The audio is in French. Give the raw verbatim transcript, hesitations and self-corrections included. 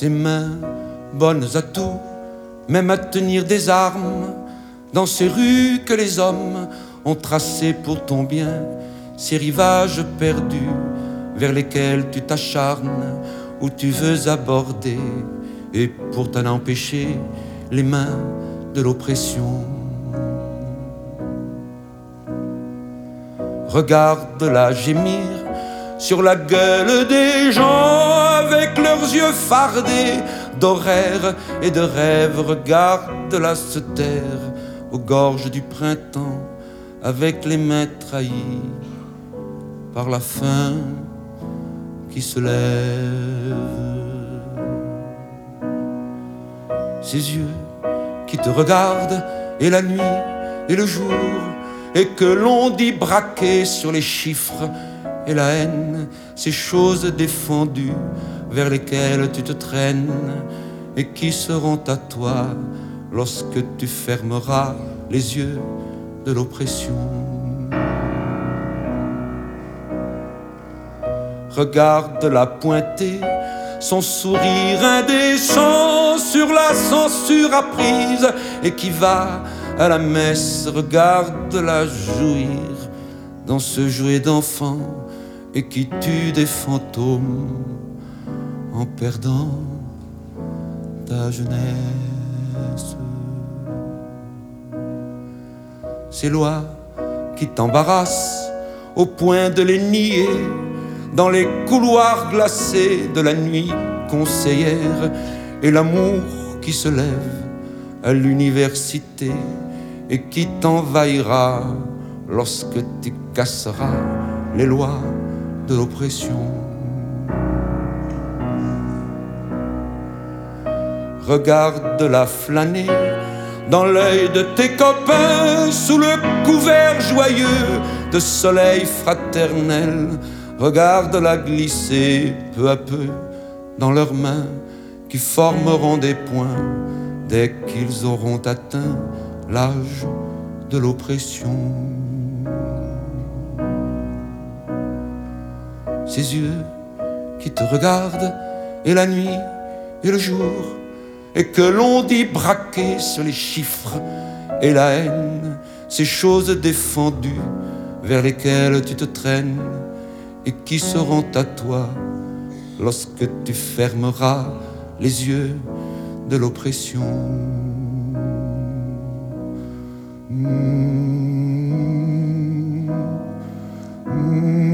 Ses mains bonnes à tout, même à tenir des armes, dans ces rues que les hommes ont tracées pour ton bien, ces rivages perdus vers lesquels tu t'acharnes, où tu veux aborder, et pour t'en empêcher, les mains de l'oppression. Regarde-la gémir sur la gueule des gens avec leurs yeux fardés d'horaires et de rêves. Regarde-la se taire aux gorges du printemps avec les mains trahies par la faim qui se lève. Ses yeux qui te regardent et la nuit et le jour, et que l'on dit braquer sur les chiffres et la haine, ces choses défendues vers lesquelles tu te traînes et qui seront à toi lorsque tu fermeras les yeux de l'oppression. Regarde-la pointer son sourire indécent sur la censure apprise et qui va à la messe. Regarde-la jouir dans ce jouet d'enfant et qui tue des fantômes en perdant ta jeunesse. Ces lois qui t'embarrassent au point de les nier dans les couloirs glacés de la nuit conseillère, et l'amour qui se lève à l'université et qui t'envahira lorsque tu casseras les lois de l'oppression. Regarde-la flâner dans l'œil de tes copains sous le couvert joyeux de soleil fraternel. Regarde-la glisser peu à peu dans leurs mains qui formeront des points dès qu'ils auront atteint l'âge de l'oppression. Ces yeux qui te regardent et la nuit et le jour, et que l'on dit braquer sur les chiffres et la haine, ces choses défendues vers lesquelles tu te traînes et qui seront à toi lorsque tu fermeras les yeux de l'oppression. Mmh. Mmh.